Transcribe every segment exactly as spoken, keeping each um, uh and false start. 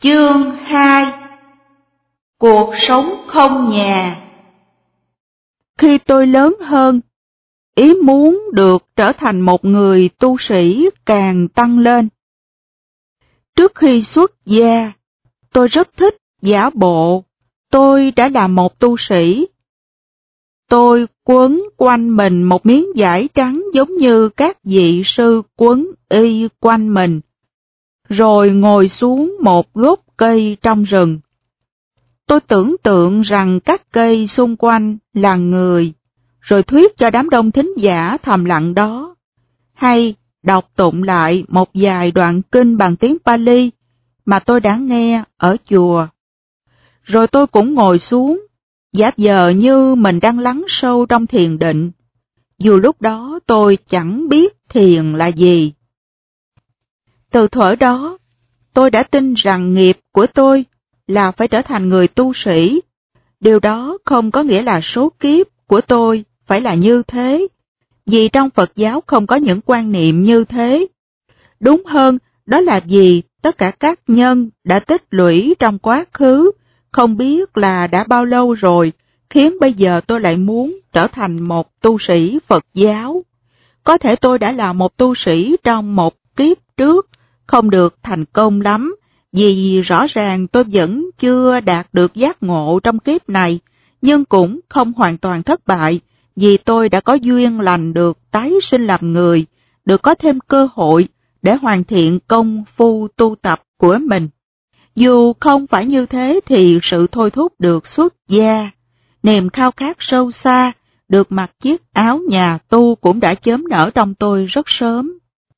Chương hai. Cuộc sống không nhà. Khi tôi lớn hơn, ý muốn được trở thành một người tu sĩ càng tăng lên. Trước khi xuất gia, tôi rất thích giả bộ tôi đã là một tu sĩ. Tôi quấn quanh mình một miếng vải trắng giống như các vị sư quấn y quanh mình, rồi ngồi xuống một gốc cây trong rừng. Tôi tưởng tượng rằng các cây xung quanh là người, rồi thuyết cho đám đông thính giả thầm lặng đó, hay đọc tụng lại một vài đoạn kinh bằng tiếng Pali mà tôi đã nghe ở chùa. Rồi tôi cũng ngồi xuống, giả vờ như mình đang lắng sâu trong thiền định, dù lúc đó tôi chẳng biết thiền là gì. Từ thuở đó, tôi đã tin rằng nghiệp của tôi là phải trở thành người tu sĩ. Điều đó không có nghĩa là số kiếp của tôi phải là như thế, vì trong Phật giáo không có những quan niệm như thế. Đúng hơn, đó là vì tất cả các nhân đã tích lũy trong quá khứ, không biết là đã bao lâu rồi, khiến bây giờ tôi lại muốn trở thành một tu sĩ Phật giáo. Có thể tôi đã là một tu sĩ trong một kiếp trước, không được thành công lắm, vì rõ ràng tôi vẫn chưa đạt được giác ngộ trong kiếp này, nhưng cũng không hoàn toàn thất bại, vì tôi đã có duyên lành được tái sinh làm người, được có thêm cơ hội để hoàn thiện công phu tu tập của mình. Dù không phải như thế thì sự thôi thúc được xuất gia, niềm khao khát sâu xa, được mặc chiếc áo nhà tu cũng đã chớm nở trong tôi rất sớm.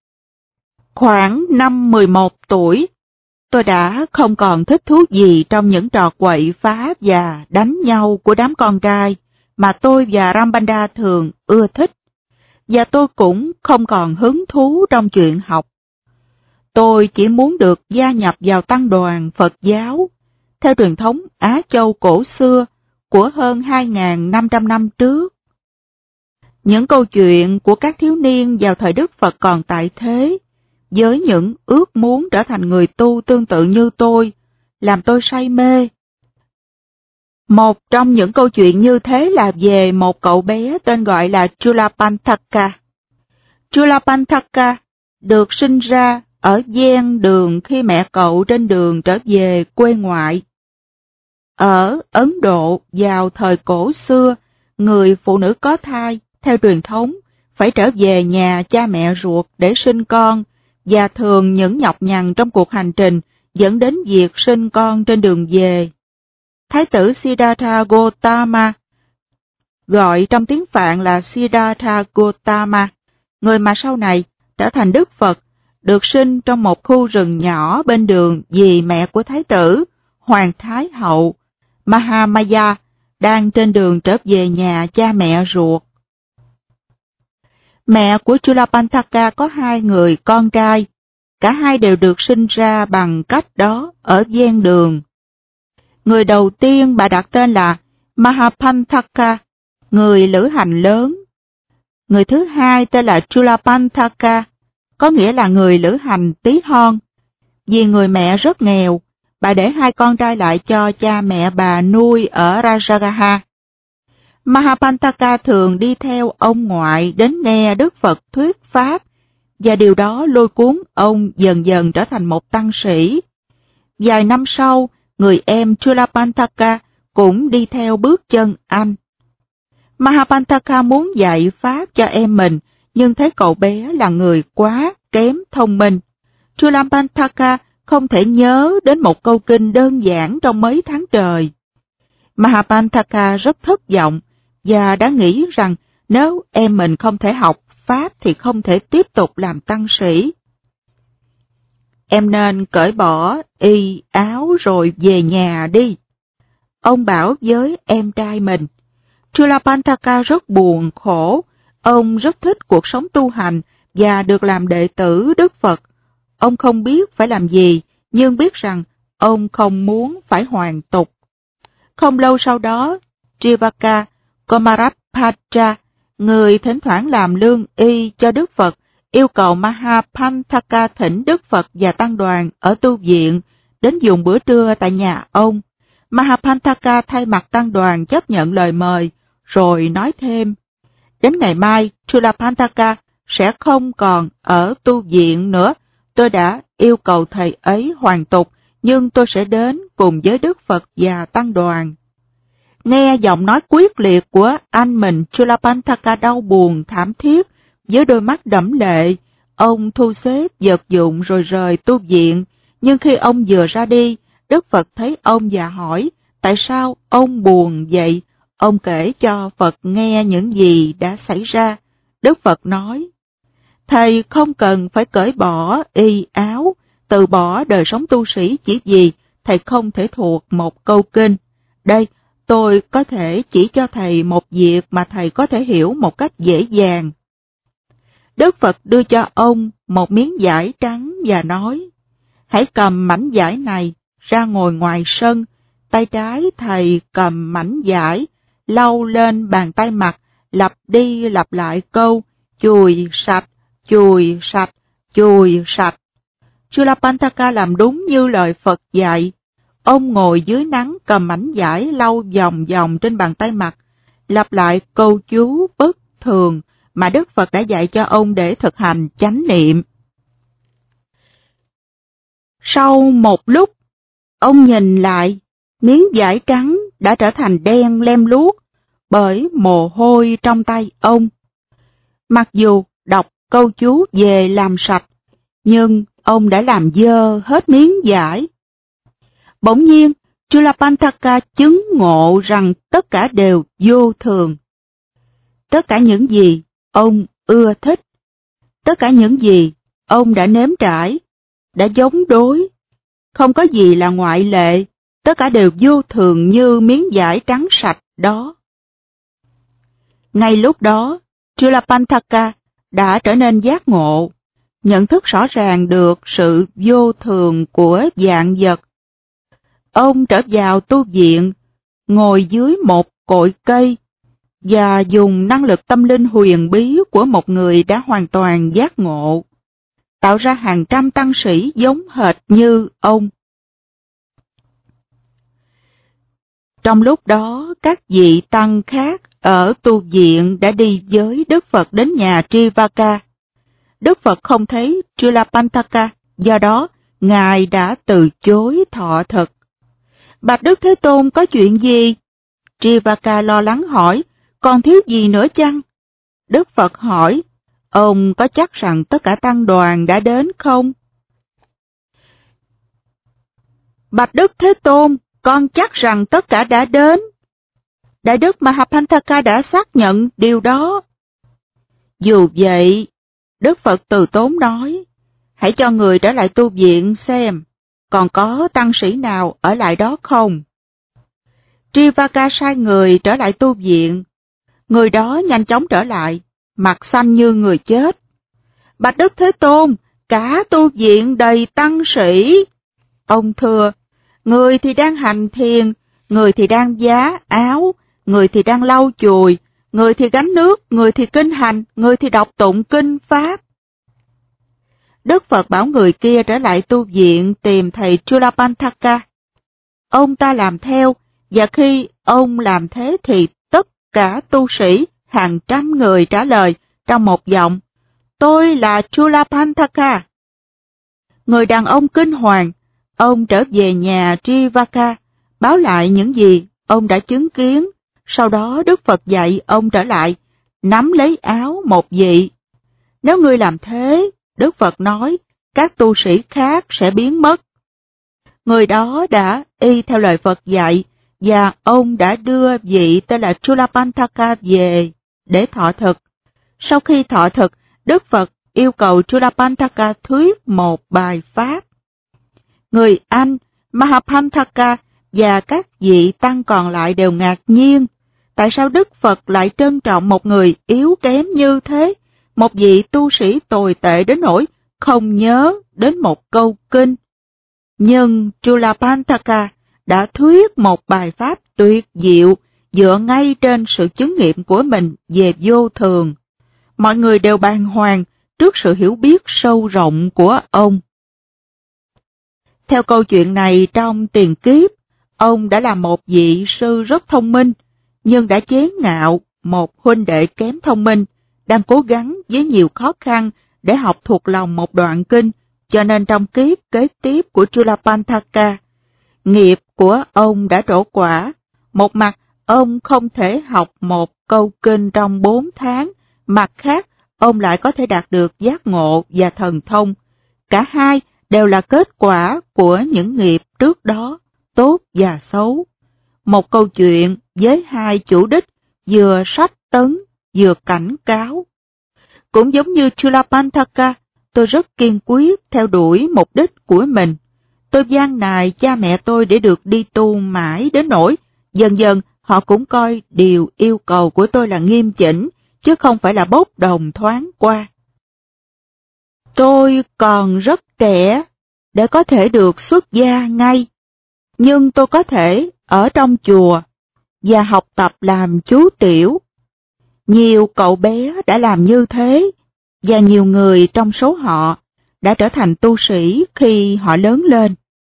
Khoảng năm mười một tuổi, tôi đã không còn thích thú gì trong những trò quậy phá và đánh nhau của đám con trai mà tôi và Rambanda thường ưa thích, và tôi cũng không còn hứng thú trong chuyện học. Tôi chỉ muốn được gia nhập vào tăng đoàn Phật giáo, theo truyền thống Á Châu cổ xưa của hơn hai nghìn năm trăm năm trước. Những câu chuyện của các thiếu niên vào thời Đức Phật còn tại thế, với những ước muốn trở thành người tu tương tự như tôi, làm tôi say mê. Một trong những câu chuyện như thế là về một cậu bé tên gọi là Chulapantaka. Chulapantaka được sinh ra ở ven đường khi mẹ cậu trên đường trở về quê ngoại. Ở Ấn Độ vào thời cổ xưa, người phụ nữ có thai, theo truyền thống, phải trở về nhà cha mẹ ruột để sinh con, và thường những nhọc nhằn trong cuộc hành trình dẫn đến việc sinh con trên đường về. Thái tử Siddhartha Gautama, gọi trong tiếng Phạn là Siddhartha Gautama, người mà sau này trở thành Đức Phật, được sinh trong một khu rừng nhỏ bên đường vì mẹ của Thái tử, Hoàng Thái Hậu, Mahamaya, đang trên đường trở về nhà cha mẹ ruột. Mẹ của Chulapantaka có hai người con trai, cả hai đều được sinh ra bằng cách đó ở ven đường. Người đầu tiên bà đặt tên là Mahapantaka, người lữ hành lớn. Người thứ hai tên là Chulapantaka, có nghĩa là người lữ hành tí hon. Vì người mẹ rất nghèo, bà để hai con trai lại cho cha mẹ bà nuôi ở Rajagaha. Mahapantaka thường đi theo ông ngoại đến nghe Đức Phật thuyết pháp, và điều đó lôi cuốn ông dần dần trở thành một tăng sĩ. Vài năm sau, người em Chulapantaka cũng đi theo bước chân anh. Mahapantaka muốn dạy pháp cho em mình, nhưng thấy cậu bé là người quá kém thông minh. Chulapantaka không thể nhớ đến một câu kinh đơn giản trong mấy tháng trời. Mahapantaka rất thất vọng và đã nghĩ rằng nếu em mình không thể học pháp thì không thể tiếp tục làm tăng sĩ. Em nên cởi bỏ y áo rồi về nhà đi, ông bảo với em trai mình. Chulapantaka rất buồn khổ, ông rất thích cuộc sống tu hành và được làm đệ tử Đức Phật. Ông không biết phải làm gì, nhưng biết rằng ông không muốn phải hoàn tục. Không lâu sau đó, Trivaka Komarappacha, người thỉnh thoảng làm lương y cho Đức Phật, yêu cầu Mahapantaka thỉnh Đức Phật và tăng đoàn ở tu viện đến dùng bữa trưa tại nhà ông. Mahapantaka thay mặt tăng đoàn chấp nhận lời mời, rồi nói thêm, đến ngày mai, Chulapantaka sẽ không còn ở tu viện nữa. Tôi đã yêu cầu thầy ấy hoàn tục, nhưng tôi sẽ đến cùng với Đức Phật và tăng đoàn. Nghe giọng nói quyết liệt của anh mình, Chulapantaka đau buồn thảm thiết, với đôi mắt đẫm lệ, ông thu xếp vật dụng rồi rời tu viện. Nhưng khi ông vừa ra đi, Đức Phật thấy ông và hỏi, tại sao ông buồn vậy? Ông kể cho Phật nghe những gì đã xảy ra. Đức Phật nói, thầy không cần phải cởi bỏ y áo, từ bỏ đời sống tu sĩ chỉ vì thầy không thể thuộc một câu kinh. Đây, tôi có thể chỉ cho thầy một việc mà thầy có thể hiểu một cách dễ dàng. Đức Phật đưa cho ông một miếng vải trắng và nói, hãy cầm mảnh vải này ra ngồi ngoài sân, tay trái thầy cầm mảnh vải, lau lên bàn tay mặt, lặp đi lặp lại câu, chùi sạch, chùi sạch, chùi sạch. Chulapantaka làm đúng như lời Phật dạy. Ông ngồi dưới nắng cầm mảnh vải lau vòng vòng trên bàn tay mặt, lặp lại câu chú bất thường mà Đức Phật đã dạy cho ông để thực hành chánh niệm. Sau một lúc, ông nhìn lại, miếng vải trắng đã trở thành đen lem luốc bởi mồ hôi trong tay ông. Mặc dù đọc câu chú về làm sạch, nhưng ông đã làm dơ hết miếng vải. Bỗng nhiên, Chulapantaka chứng ngộ rằng tất cả đều vô thường. Tất cả những gì ông ưa thích, tất cả những gì ông đã nếm trải, đã giống đối, không có gì là ngoại lệ, tất cả đều vô thường như miếng vải trắng sạch đó. Ngay lúc đó, Chulapantaka đã trở nên giác ngộ, nhận thức rõ ràng được sự vô thường của vạn vật. Ông trở vào tu viện, ngồi dưới một cội cây, và dùng năng lực tâm linh huyền bí của một người đã hoàn toàn giác ngộ, tạo ra hàng trăm tăng sĩ giống hệt như ông. Trong lúc đó, các vị tăng khác ở tu viện đã đi với Đức Phật đến nhà Trivaka. Đức Phật không thấy Chulapantaka, do đó Ngài đã từ chối thọ thực. Bạch Đức Thế Tôn, có chuyện gì? Trivaka lo lắng hỏi, còn thiếu gì nữa chăng? Đức Phật hỏi, ông có chắc rằng tất cả tăng đoàn đã đến không? Bạch Đức Thế Tôn, con chắc rằng tất cả đã đến. Đại Đức Mahapantaka đã xác nhận điều đó. Dù vậy, Đức Phật từ tốn nói, hãy cho người trở lại tu viện xem, còn có tăng sĩ nào ở lại đó không? Trivaka sai người trở lại tu viện. Người đó nhanh chóng trở lại, mặt xanh như người chết. Bạch Đức Thế Tôn, cả tu viện đầy tăng sĩ. Ông thưa, người thì đang hành thiền, người thì đang vá áo, người thì đang lau chùi, người thì gánh nước, người thì kinh hành, người thì đọc tụng kinh Pháp. Đức Phật bảo người kia trở lại tu viện tìm thầy Chulapantaka. Ông ta làm theo, và khi ông làm thế thì tất cả tu sĩ, hàng trăm người trả lời trong một giọng, tôi là Chulapantaka. Người đàn ông kinh hoàng, ông trở về nhà Trivaka, báo lại những gì ông đã chứng kiến. Sau đó Đức Phật dạy ông trở lại, nắm lấy áo một vị. Nếu ngươi làm thế, Đức Phật nói, các tu sĩ khác sẽ biến mất. Người đó đã y theo lời Phật dạy, và ông đã đưa vị tên là Chulapantaka về để thọ thực. Sau khi thọ thực, Đức Phật yêu cầu Chulapantaka thuyết một bài pháp. Người Anh, Mahapantaka và các vị tăng còn lại đều ngạc nhiên. Tại sao Đức Phật lại trân trọng một người yếu kém như thế, một vị tu sĩ tồi tệ đến nỗi không nhớ đến một câu kinh? Nhưng Chulapantaka đã thuyết một bài pháp tuyệt diệu dựa ngay trên sự chứng nghiệm của mình về vô thường. Mọi người đều bàng hoàng trước sự hiểu biết sâu rộng của ông. Theo câu chuyện này, trong tiền kiếp, ông đã là một vị sư rất thông minh, nhưng đã chế ngạo một huynh đệ kém thông minh, đang cố gắng với nhiều khó khăn để học thuộc lòng một đoạn kinh, cho nên trong kiếp kế tiếp của Chulapantaka, nghiệp của ông đã trổ quả. Một mặt, ông không thể học một câu kinh trong bốn tháng, mặt khác, ông lại có thể đạt được giác ngộ và thần thông. Cả hai đều là kết quả của những nghiệp trước đó, tốt và xấu. Một câu chuyện với hai chủ đích, vừa sách tấn, vừa cảnh cáo. Cũng giống như Chulapantaka, tôi rất kiên quyết theo đuổi mục đích của mình. Tôi van nài cha mẹ tôi để được đi tu mãi đến nỗi, dần dần họ cũng coi điều yêu cầu của tôi là nghiêm chỉnh, chứ không phải là bốc đồng thoáng qua. Tôi còn rất trẻ để có thể được xuất gia ngay, nhưng tôi có thể ở trong chùa và học tập làm chú tiểu. Nhiều cậu bé đã làm như thế, và nhiều người trong số họ đã trở thành tu sĩ khi họ lớn lên.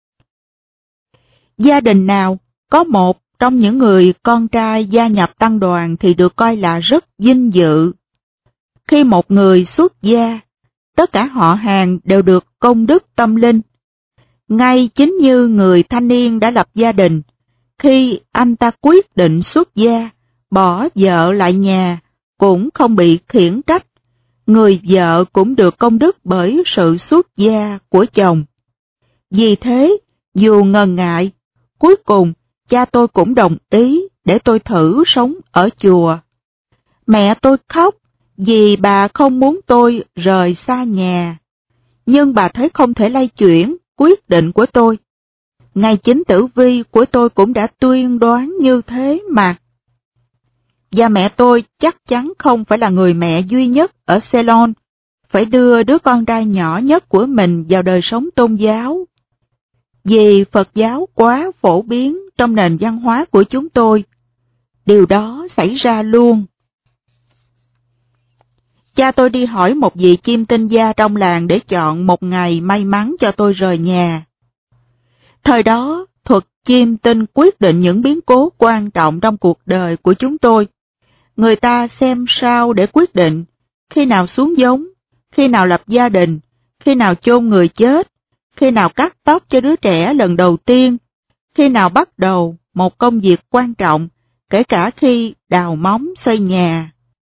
Gia đình nào có một trong những người con trai gia nhập tăng đoàn thì được coi là rất vinh dự. Khi một người xuất gia, tất cả họ hàng đều được công đức tâm linh. Ngay chính như người thanh niên đã lập gia đình, khi anh ta quyết định xuất gia, bỏ vợ lại nhà, cũng không bị khiển trách. Người vợ cũng được công đức bởi sự xuất gia của chồng. Vì thế, dù ngần ngại, cuối cùng cha tôi cũng đồng ý để tôi thử sống ở chùa. Mẹ tôi khóc vì bà không muốn tôi rời xa nhà, nhưng bà thấy không thể lay chuyển quyết định của tôi. Ngay chính tử vi của tôi cũng đã tuyên đoán như thế mà. Và mẹ tôi chắc chắn không phải là người mẹ duy nhất ở Ceylon, phải đưa đứa con trai nhỏ nhất của mình vào đời sống tôn giáo. Vì Phật giáo quá phổ biến trong nền văn hóa của chúng tôi, điều đó xảy ra luôn. Cha tôi đi hỏi một vị chiêm tinh gia trong làng để chọn một ngày may mắn cho tôi rời nhà. Thời đó, thuật chiêm tinh quyết định những biến cố quan trọng trong cuộc đời của chúng tôi. Người ta xem sao để quyết định khi nào xuống giống, khi nào lập gia đình, khi nào chôn người chết, khi nào cắt tóc cho đứa trẻ lần đầu tiên, khi nào bắt đầu một công việc quan trọng, kể cả khi đào móng xây nhà.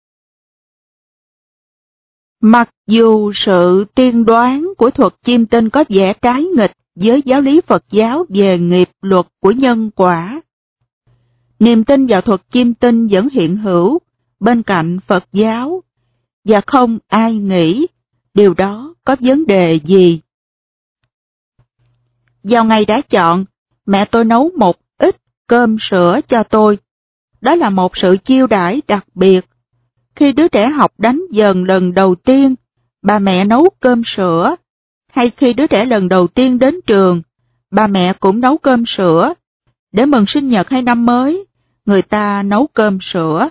Mặc dù sự tiên đoán của thuật chiêm tinh có vẻ trái nghịch với giáo lý Phật giáo về nghiệp luật của nhân quả, niềm tin vào thuật chiêm tinh vẫn hiện hữu bên cạnh Phật giáo, và không ai nghĩ điều đó có vấn đề gì. Vào ngày đã chọn, mẹ tôi nấu một ít cơm sữa cho tôi. Đó là một sự chiêu đãi đặc biệt. Khi đứa trẻ học đánh vần lần đầu tiên, bà mẹ nấu cơm sữa. Hay khi đứa trẻ lần đầu tiên đến trường, bà mẹ cũng nấu cơm sữa. Để mừng sinh nhật hay năm mới, người ta nấu cơm sữa.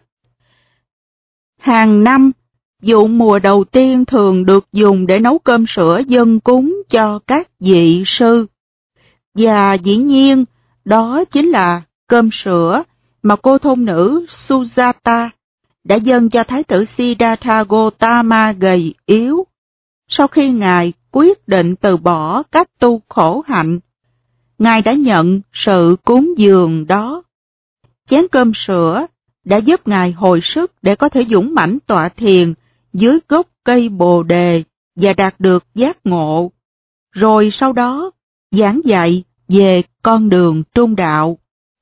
Hàng năm, vụ mùa đầu tiên thường được dùng để nấu cơm sữa dâng cúng cho các vị sư. Và dĩ nhiên, đó chính là cơm sữa mà cô thôn nữ Sujata đã dâng cho Thái tử Siddhartha Gautama gầy yếu. Sau khi Ngài quyết định từ bỏ cách tu khổ hạnh, Ngài đã nhận sự cúng dường đó. Chén cơm sữa đã giúp Ngài hồi sức để có thể dũng mãnh tọa thiền dưới gốc cây Bồ Đề và đạt được giác ngộ. Rồi sau đó, giảng dạy về con đường trung đạo.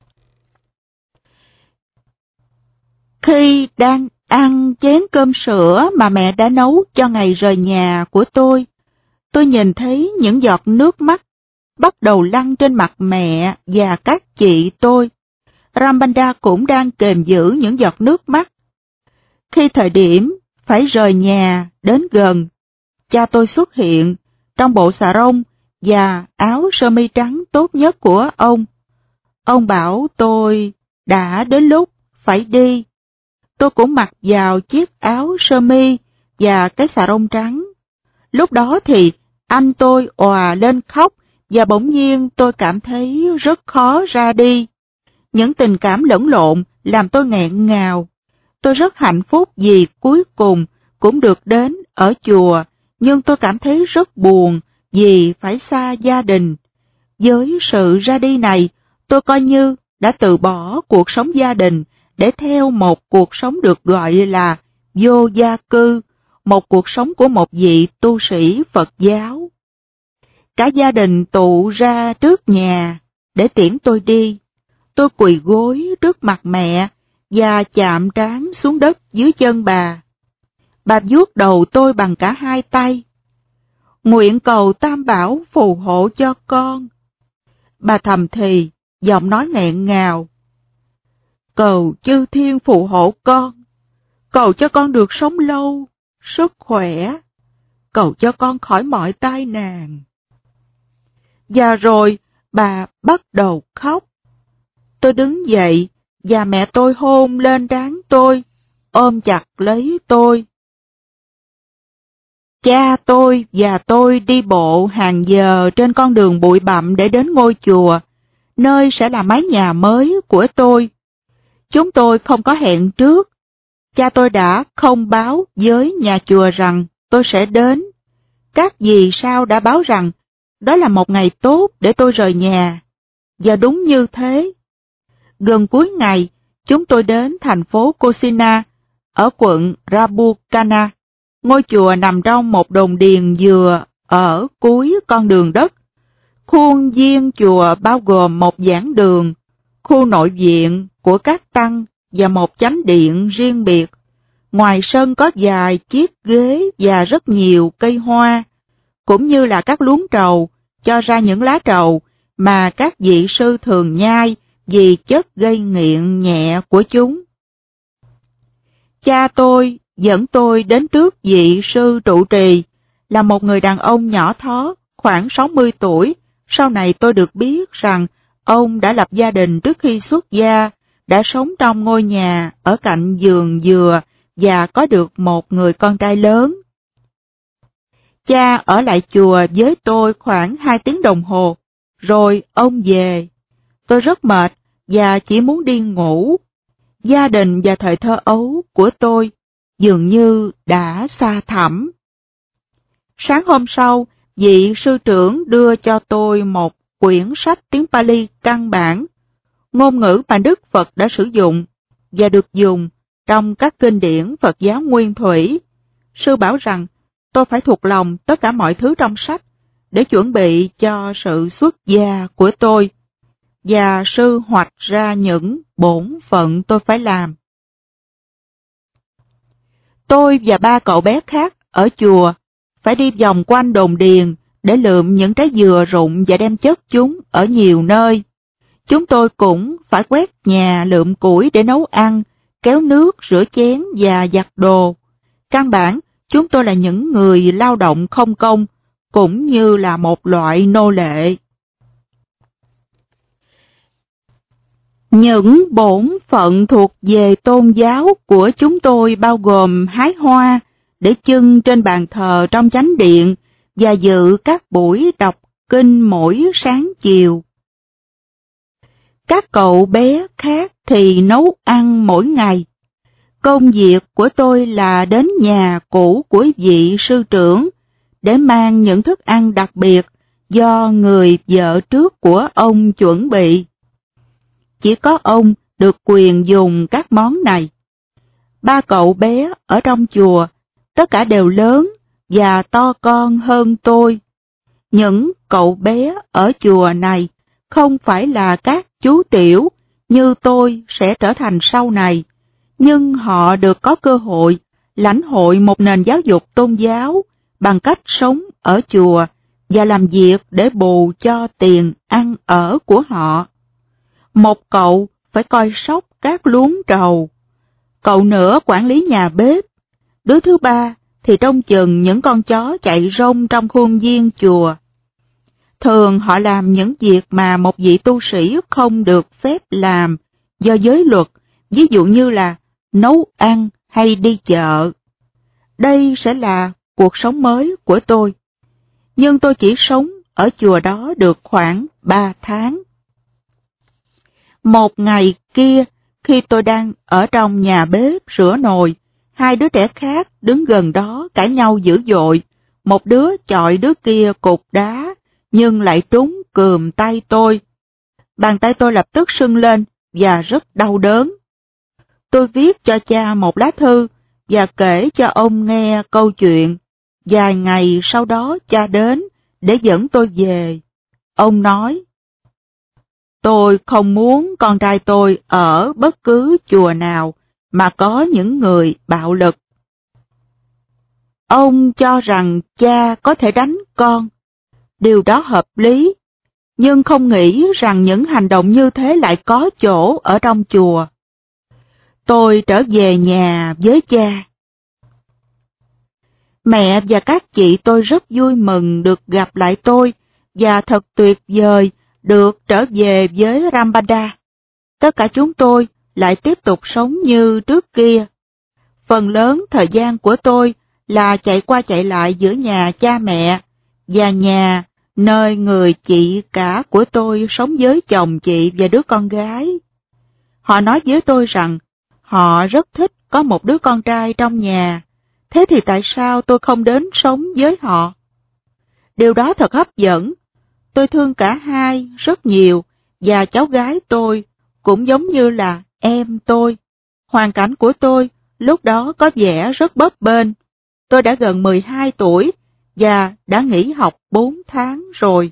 Khi đang ăn chén cơm sữa mà mẹ đã nấu cho ngày rời nhà của tôi, tôi nhìn thấy những giọt nước mắt bắt đầu lăn trên mặt mẹ và các chị tôi. Rambanda cũng đang kềm giữ những giọt nước mắt. Khi thời điểm phải rời nhà đến gần, cha tôi xuất hiện trong bộ xà rông và áo sơ mi trắng tốt nhất của ông. Ông bảo tôi đã đến lúc phải đi. Tôi cũng mặc vào chiếc áo sơ mi và cái xà rông trắng. Lúc đó thì anh tôi òa lên khóc và bỗng nhiên tôi cảm thấy rất khó ra đi. Những tình cảm lẫn lộn làm tôi nghẹn ngào. Tôi rất hạnh phúc vì cuối cùng cũng được đến ở chùa, nhưng tôi cảm thấy rất buồn vì phải xa gia đình. Với sự ra đi này, tôi coi như đã từ bỏ cuộc sống gia đình để theo một cuộc sống được gọi là vô gia cư, một cuộc sống của một vị tu sĩ Phật giáo. Cả gia đình tụ ra trước nhà để tiễn tôi đi. Tôi quỳ gối trước mặt mẹ và chạm trán xuống đất dưới chân bà. Bà vuốt đầu tôi bằng cả hai tay. Nguyện cầu Tam Bảo phù hộ cho con. Bà thầm thì, giọng nói nghẹn ngào. Cầu chư thiên phù hộ con. Cầu cho con được sống lâu, sức khỏe. Cầu cho con khỏi mọi tai nạn. Và rồi bà bắt đầu khóc. Tôi đứng dậy và mẹ tôi hôn lên trán tôi, ôm chặt lấy tôi. Cha tôi và tôi đi bộ hàng giờ trên con đường bụi bặm để đến ngôi chùa, nơi sẽ là mái nhà mới của tôi. Chúng tôi không có hẹn trước. Cha tôi đã không báo với nhà chùa rằng tôi sẽ đến. Các dì sao đã báo rằng đó là một ngày tốt để tôi rời nhà. Và đúng như thế. Gần cuối ngày, chúng tôi đến thành phố Cossina, ở quận Rabucana. Ngôi chùa nằm trong một đồn điền dừa ở cuối con đường đất. Khuôn viên chùa bao gồm một giảng đường, khu nội viện của các tăng và một chánh điện riêng biệt. Ngoài sân có vài chiếc ghế và rất nhiều cây hoa, cũng như là các luống trầu cho ra những lá trầu mà các vị sư thường nhai vì chất gây nghiện nhẹ của chúng. Cha tôi dẫn tôi đến trước vị sư trụ trì, là một người đàn ông nhỏ thó, khoảng sáu mươi tuổi. Sau này tôi được biết rằng ông đã lập gia đình trước khi xuất gia, đã sống trong ngôi nhà ở cạnh vườn dừa và có được một người con trai lớn. Cha ở lại chùa với tôi khoảng hai tiếng đồng hồ, rồi ông về. Tôi rất mệt và chỉ muốn đi ngủ. Gia đình và thời thơ ấu của tôi dường như đã xa thẳm. Sáng hôm sau, vị sư trưởng đưa cho tôi một quyển sách tiếng Pali căn bản, ngôn ngữ mà Đức Phật đã sử dụng và được dùng trong các kinh điển Phật giáo nguyên thủy. Sư bảo rằng tôi phải thuộc lòng tất cả mọi thứ trong sách để chuẩn bị cho sự xuất gia của tôi, và sư hoạch ra những bổn phận tôi phải làm. Tôi và ba cậu bé khác ở chùa phải đi vòng quanh đồn điền để lượm những trái dừa rụng và đem chất chúng ở nhiều nơi. Chúng tôi cũng phải quét nhà, lượm củi để nấu ăn, kéo nước, rửa chén và giặt đồ. Căn bản, chúng tôi là những người lao động không công, cũng như là một loại nô lệ. Những bổn phận thuộc về tôn giáo của chúng tôi bao gồm hái hoa để chưng trên bàn thờ trong chánh điện và dự các buổi đọc kinh mỗi sáng chiều. Các cậu bé khác thì nấu ăn mỗi ngày. Công việc của tôi là đến nhà cũ của vị sư trưởng để mang những thức ăn đặc biệt do người vợ trước của ông chuẩn bị. Chỉ có ông được quyền dùng các món này. Ba cậu bé ở trong chùa, tất cả đều lớn và to con hơn tôi. Những cậu bé ở chùa này không phải là các chú tiểu như tôi sẽ trở thành sau này, nhưng họ được có cơ hội lãnh hội một nền giáo dục tôn giáo bằng cách sống ở chùa và làm việc để bù cho tiền ăn ở của họ. Một cậu phải coi sóc các luống trầu, cậu nữa quản lý nhà bếp, đứa thứ ba thì trông chừng những con chó chạy rông trong khuôn viên chùa. Thường họ làm những việc mà một vị tu sĩ không được phép làm do giới luật, ví dụ như là nấu ăn hay đi chợ. Đây sẽ là cuộc sống mới của tôi. Nhưng tôi chỉ sống ở chùa đó được khoảng ba tháng. Một ngày kia, khi tôi đang ở trong nhà bếp rửa nồi, hai đứa trẻ khác đứng gần đó cãi nhau dữ dội. Một đứa chọi đứa kia cục đá, nhưng lại trúng cườm tay tôi. Bàn tay tôi lập tức sưng lên và rất đau đớn. Tôi viết cho cha một lá thư và kể cho ông nghe câu chuyện. Vài ngày sau đó cha đến để dẫn tôi về. Ông nói, tôi không muốn con trai tôi ở bất cứ chùa nào mà có những người bạo lực. Ông cho rằng cha có thể đánh con. Điều đó hợp lý, nhưng không nghĩ rằng những hành động như thế lại có chỗ ở trong chùa. Tôi trở về nhà với cha. Mẹ và các chị tôi rất vui mừng được gặp lại tôi và thật tuyệt vời được trở về với Rambada. Tất cả chúng tôi lại tiếp tục sống như trước kia. Phần lớn thời gian của tôi là chạy qua chạy lại giữa nhà cha mẹ và nhà nơi người chị cả của tôi sống với chồng chị và đứa con gái. Họ nói với tôi rằng họ rất thích có một đứa con trai trong nhà, thế thì tại sao tôi không đến sống với họ? Điều đó thật hấp dẫn. Tôi thương cả hai rất nhiều và cháu gái tôi cũng giống như là em tôi. Hoàn cảnh của tôi lúc đó có vẻ rất bấp bênh. Tôi đã gần mười hai tuổi và đã nghỉ học bốn tháng rồi.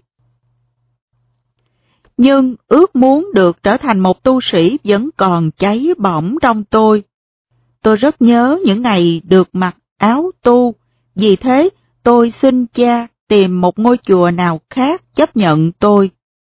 Nhưng ước muốn được trở thành một tu sĩ vẫn còn cháy bỏng trong tôi. Tôi rất nhớ những ngày được mặc áo tu, vì thế tôi xin cha tìm một ngôi chùa nào khác chấp nhận tôi.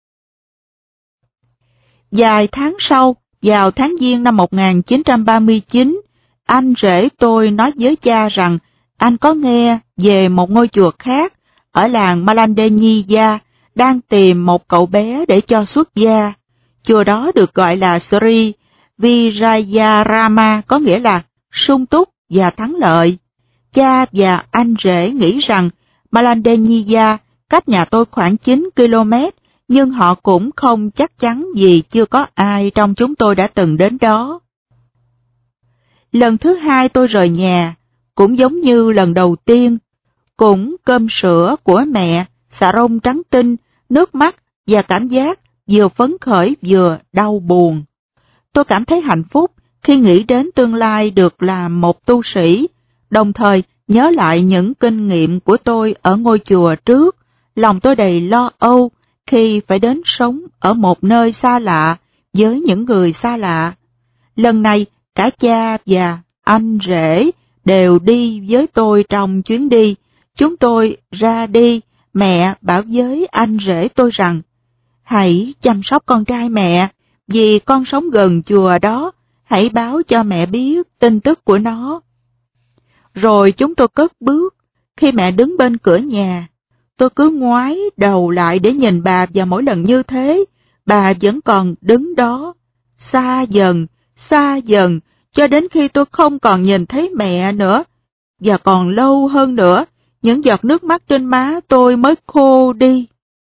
Vài tháng sau, vào tháng Giêng năm một nghìn chín trăm ba mươi chín, anh rể tôi nói với cha rằng anh có nghe về một ngôi chùa khác ở làng Malandenyiya đang tìm một cậu bé để cho xuất gia. Chùa đó được gọi là Sri Vijayarama, có nghĩa là sung túc và thắng lợi. Cha và anh rể nghĩ rằng Malandenyiya cách nhà tôi khoảng chín ki lô mét, nhưng họ cũng không chắc chắn vì chưa có ai trong chúng tôi đã từng đến đó. Lần thứ hai tôi rời nhà, cũng giống như lần đầu tiên, cũng cơm sữa của mẹ, xà rông trắng tinh, nước mắt và cảm giác vừa phấn khởi vừa đau buồn. Tôi cảm thấy hạnh phúc khi nghĩ đến tương lai được làm một tu sĩ, đồng thời nhớ lại những kinh nghiệm của tôi ở ngôi chùa trước. Lòng tôi đầy lo âu khi phải đến sống ở một nơi xa lạ với những người xa lạ. Lần này cả cha và anh rể đều đi với tôi trong chuyến đi. Chúng tôi ra đi, mẹ bảo với anh rể tôi rằng, hãy chăm sóc con trai mẹ, vì con sống gần chùa đó, hãy báo cho mẹ biết tin tức của nó. Rồi chúng tôi cất bước. Khi mẹ đứng bên cửa nhà, tôi cứ ngoái đầu lại để nhìn bà, và mỗi lần như thế, bà vẫn còn đứng đó, xa dần, xa dần, cho đến khi tôi không còn nhìn thấy mẹ nữa. Và còn lâu hơn nữa, những giọt nước mắt trên má tôi mới khô đi.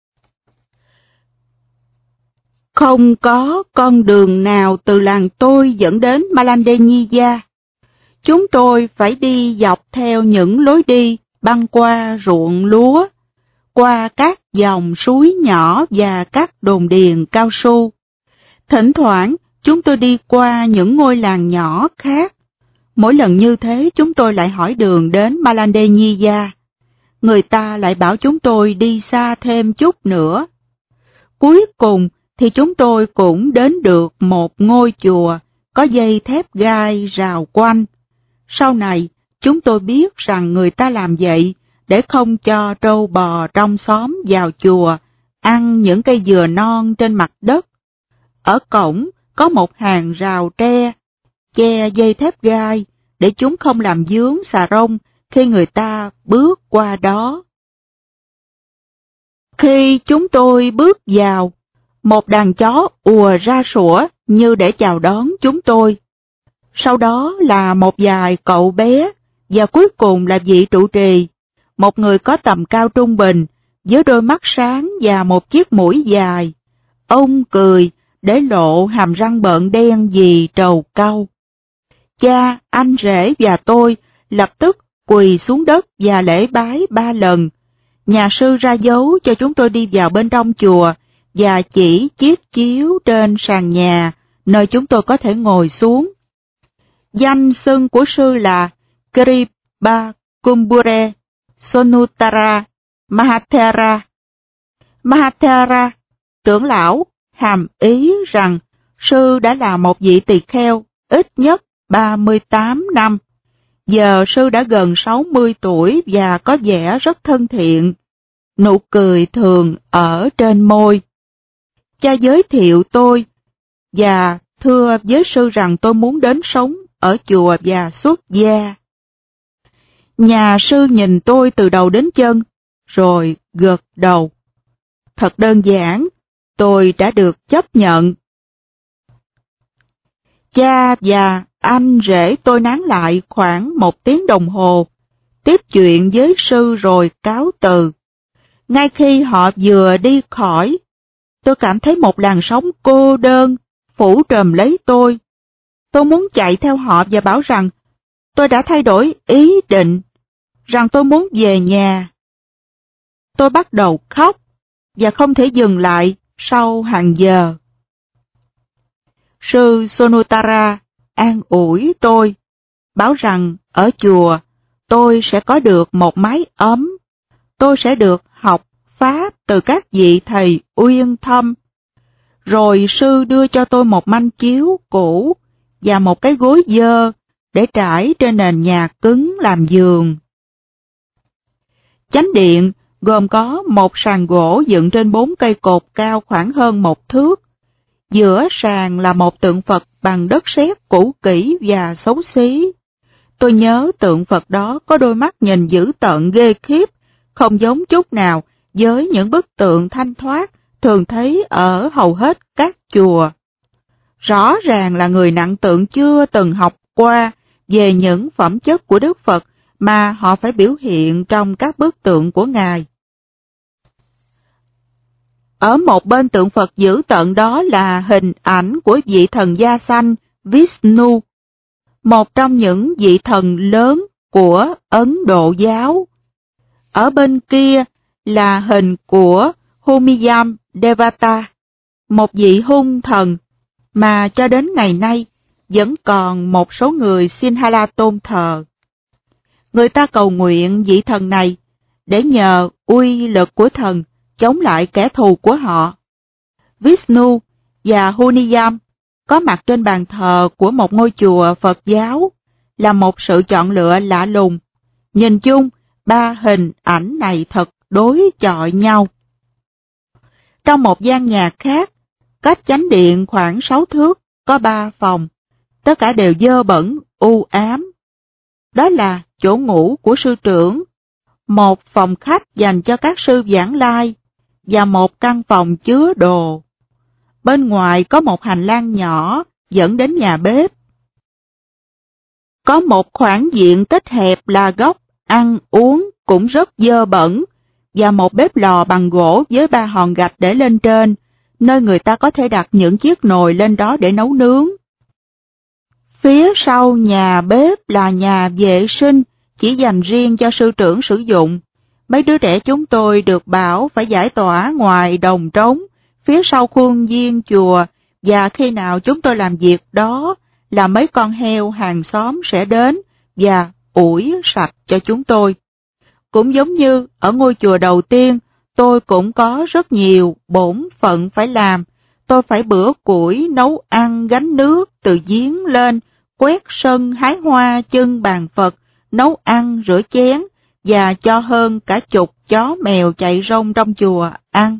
Không có con đường nào từ làng tôi dẫn đến Malandenyiya. Chúng tôi phải đi dọc theo những lối đi băng qua ruộng lúa, qua các dòng suối nhỏ và các đồn điền cao su. Thỉnh thoảng, chúng tôi đi qua những ngôi làng nhỏ khác. Mỗi lần như thế, chúng tôi lại hỏi đường đến Malandenyiya. Người ta lại bảo chúng tôi đi xa thêm chút nữa. Cuối cùng thì chúng tôi cũng đến được một ngôi chùa có dây thép gai rào quanh. Sau này, chúng tôi biết rằng người ta làm vậy để không cho trâu bò trong xóm vào chùa ăn những cây dừa non trên mặt đất. Ở cổng có một hàng rào tre, che dây thép gai để chúng không làm vướng xà rông khi người ta bước qua đó. Khi chúng tôi bước vào, một đàn chó ùa ra sủa như để chào đón chúng tôi. Sau đó là một vài cậu bé, và cuối cùng là vị trụ trì, một người có tầm cao trung bình với đôi mắt sáng và một chiếc mũi dài. Ông cười để lộ hàm răng bợn đen vì trầu cau. Cha, anh rể và tôi lập tức quỳ xuống đất và lễ bái ba lần. Nhà sư ra dấu cho chúng tôi đi vào bên trong chùa và chỉ chiếc chiếu trên sàn nhà nơi chúng tôi có thể ngồi xuống. Danh xưng của sư là Kripa Kumbure Sonutara Mahathera. Mahathera, trưởng lão, hàm ý rằng sư đã là một vị tỳ kheo ít nhất ba mươi tám năm. Giờ sư đã gần sáu mươi tuổi và có vẻ rất thân thiện. Nụ cười thường ở trên môi. Cha giới thiệu tôi và thưa với sư rằng tôi muốn đến sống ở chùa và xuất gia. Nhà sư nhìn tôi từ đầu đến chân, rồi gật đầu. Thật đơn giản, tôi đã được chấp nhận. Cha và anh rể tôi nán lại khoảng một tiếng đồng hồ, tiếp chuyện với sư rồi cáo từ. Ngay khi họ vừa đi khỏi, tôi cảm thấy một làn sóng cô đơn phủ trùm lấy tôi. Tôi muốn chạy theo họ và bảo rằng tôi đã thay đổi ý định, rằng tôi muốn về nhà. Tôi bắt đầu khóc và không thể dừng lại sau hàng giờ. Sư Sonutara an ủi tôi, bảo rằng ở chùa tôi sẽ có được một mái ấm, tôi sẽ được học Pháp từ các vị thầy uyên thâm. Rồi sư đưa cho tôi một manh chiếu cũ và một cái gối dơ để trải trên nền nhà cứng làm giường. Chánh điện gồm có một sàn gỗ dựng trên bốn cây cột cao khoảng hơn một thước. Giữa sàn là một tượng Phật bằng đất sét cũ kỹ và xấu xí. Tôi nhớ tượng Phật đó có đôi mắt nhìn dữ tợn ghê khiếp, không giống chút nào với những bức tượng thanh thoát thường thấy ở hầu hết các chùa. Rõ ràng là người nặng tượng chưa từng học qua về những phẩm chất của Đức Phật mà họ phải biểu hiện trong các bức tượng của Ngài. Ở một bên tượng Phật dữ tợn đó là hình ảnh của vị thần da xanh Vishnu, một trong những vị thần lớn của Ấn Độ giáo. Ở bên kia là hình của Humiyam Devata, một vị hung thần mà cho đến ngày nay vẫn còn một số người Sinhala tôn thờ. Người ta cầu nguyện vị thần này để nhờ uy lực của thần chống lại kẻ thù của họ. Vishnu và Huniyam có mặt trên bàn thờ của một ngôi chùa Phật giáo là một sự chọn lựa lạ lùng. Nhìn chung, ba hình ảnh này thật đối chọi nhau. Trong một gian nhà khác, cách chánh điện khoảng sáu thước, có ba phòng, tất cả đều dơ bẩn, u ám. Đó là chỗ ngủ của sư trưởng, một phòng khách dành cho các sư giảng lai, và một căn phòng chứa đồ. Bên ngoài có một hành lang nhỏ dẫn đến nhà bếp. Có một khoảng diện tích hẹp là góc ăn uống cũng rất dơ bẩn, và một bếp lò bằng gỗ với ba hòn gạch để lên trên, nơi người ta có thể đặt những chiếc nồi lên đó để nấu nướng. Phía sau nhà bếp là nhà vệ sinh chỉ dành riêng cho sư trưởng sử dụng. Mấy đứa trẻ chúng tôi được bảo phải giải tỏa ngoài đồng trống, phía sau khuôn viên chùa, và khi nào chúng tôi làm việc đó là mấy con heo hàng xóm sẽ đến và ủi sạch cho chúng tôi. Cũng giống như ở ngôi chùa đầu tiên, tôi cũng có rất nhiều bổn phận phải làm. Tôi phải bữa củi, nấu ăn, gánh nước từ giếng lên, quét sân, hái hoa, chân bàn Phật, nấu ăn, rửa chén, và cho hơn cả chục chó mèo chạy rông trong chùa ăn.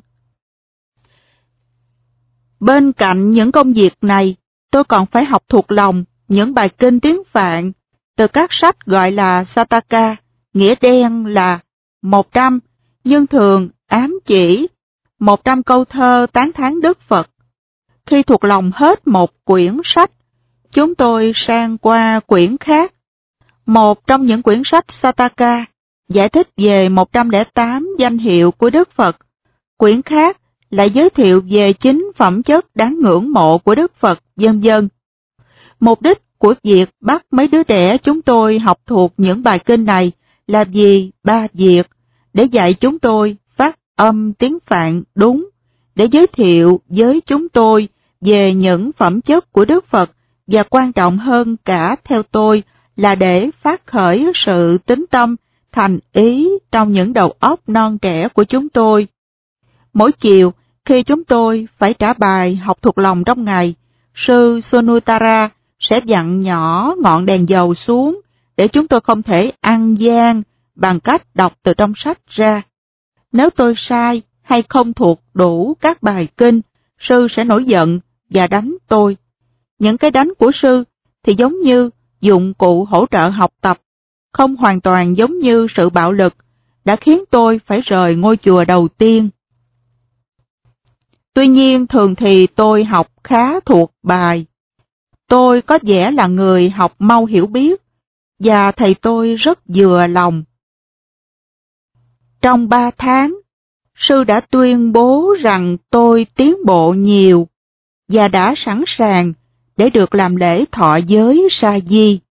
Bên cạnh những công việc này, tôi còn phải học thuộc lòng những bài kinh tiếng Phạn từ các sách gọi là Sataka, nghĩa đen là một trăm, nhưng thường ám chỉ một trăm câu thơ tán thán Đức Phật. Khi thuộc lòng hết một quyển sách, chúng tôi sang qua quyển khác. Một trong những quyển sách Sataka giải thích về một trăm lẻ tám danh hiệu của Đức Phật. Quyển khác lại giới thiệu về chín phẩm chất đáng ngưỡng mộ của Đức Phật, vân vân. Mục đích của việc bắt mấy đứa trẻ chúng tôi học thuộc những bài kinh này là vì ba việc: để dạy chúng tôi phát âm tiếng Phạn đúng, để giới thiệu với chúng tôi về những phẩm chất của Đức Phật, và quan trọng hơn cả theo tôi là để phát khởi sự tín tâm, thành ý trong những đầu óc non trẻ của chúng tôi. Mỗi chiều, khi chúng tôi phải trả bài học thuộc lòng trong ngày, sư Sonutara sẽ vặn nhỏ ngọn đèn dầu xuống để chúng tôi không thể ăn gian bằng cách đọc từ trong sách ra. Nếu tôi sai hay không thuộc đủ các bài kinh, sư sẽ nổi giận và đánh tôi. Những cái đánh của sư thì giống như dụng cụ hỗ trợ học tập, không hoàn toàn giống như sự bạo lực, đã khiến tôi phải rời ngôi chùa đầu tiên. Tuy nhiên thường thì tôi học khá thuộc bài. Tôi có vẻ là người học mau hiểu biết, và thầy tôi rất vừa lòng. Trong ba tháng, sư đã tuyên bố rằng tôi tiến bộ nhiều và đã sẵn sàng để được làm lễ thọ giới sa di.